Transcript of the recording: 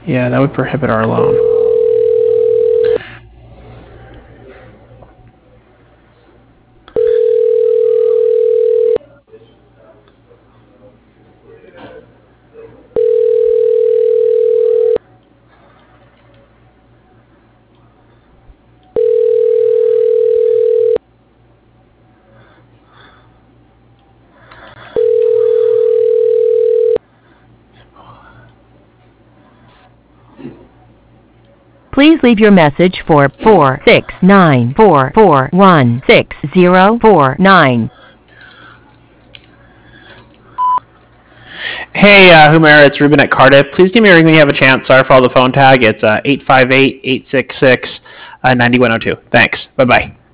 Yeah, that would prohibit our loan. Please leave your message for 46944160049. Hey, Humera, it's Ruben at Cardiff. Please give me a ring when you have a chance. Sorry for all the phone tag. It's 858-866-9102. Thanks. Bye-bye.